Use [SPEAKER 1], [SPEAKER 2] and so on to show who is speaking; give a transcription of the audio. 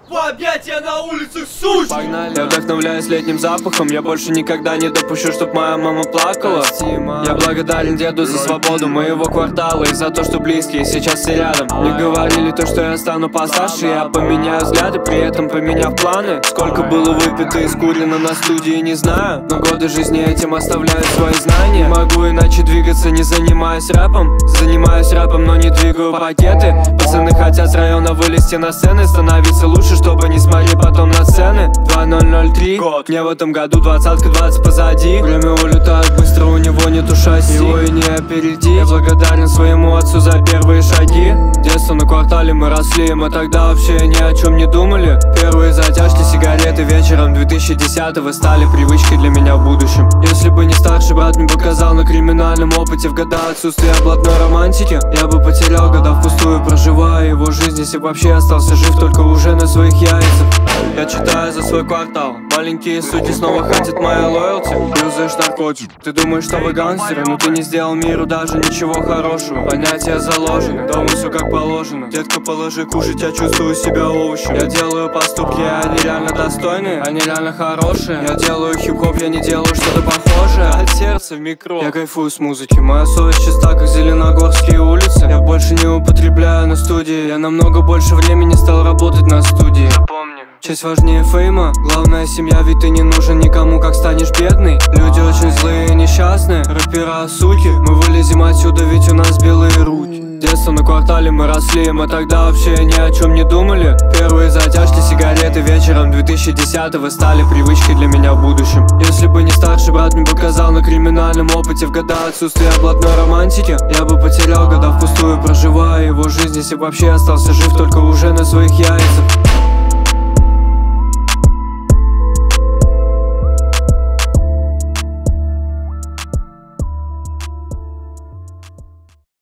[SPEAKER 1] в объятия на улицах суть.
[SPEAKER 2] Погнали. Я вдохновляюсь летним запахом. Я больше никогда не допущу, чтоб моя мама плакала. Прости, мама. Я благодарен деду за свободу моего квартала и за то, что близкие сейчас все рядом. Мне говорили то, что я стану постарше, я поменяю взгляды, при этом поменяв планы. Сколько было выпито и скурено на студии, не знаю, но годы жизни этим оставляют свои знания. Не могу иначе двигаться, не занимаюсь рэпом. Занимаюсь рэпом, но не двигаю пакеты. Пацаны хотят с района вылезти на сцены, становиться лучше, чтобы не смотреть потом на сцены. 2003 год, мне в этом году 20 позади. Время улетает быстро, у него нету шасси, его и не опередить. Я благодарен своему отцу за первые шаги. Детство на квартале мы росли, мы тогда вообще ни о чем не думали. Первые затяжки, сигареты вечером 2010-го стали привычкой для меня в будущем. Если бы не старший брат мне показал на криминальном опыте в года отсутствия блатной романтики, я бы потерял года впустую, проживая его жизнь, если бы вообще остался жив только уже на своих яйцах. Я читаю за свой квартал, маленькие судьи снова хотят моя лоялти. Юзаешь наркотик, ты думаешь, что вы гангстеры, но ты не сделал миру даже ничего хорошего. Понятия заложены, дома все как положено. Детка, положи кушать, я чувствую себя овощем. Я делаю поступки, они реально достойные, они реально хорошие. Я делаю хип-хоп, я не делаю что-то похожее. От сердца в микро. Я кайфую с музыки, моя совесть чиста, как зеленогорские улицы. Я больше не употребляю на студии, я намного больше времени стал работать на студии. Запомни, честь важнее фейма, главная семья, ведь ты не нужен никому, как станешь бедный. Люди очень злые и несчастные, рэпера суки. Мы вылезем отсюда, ведь у нас белые руки. Детство на квартале мы росли, мы тогда вообще ни о чем не думали. Первые затяжки, сигареты вечером 2010-го стали привычкой для меня в будущем. Если бы не старший брат мне показал на криминальном опыте в года отсутствия блатной романтики, я бы потерял года впустую, проживая его жизнь, если бы вообще остался жив только уже на своих яйцах.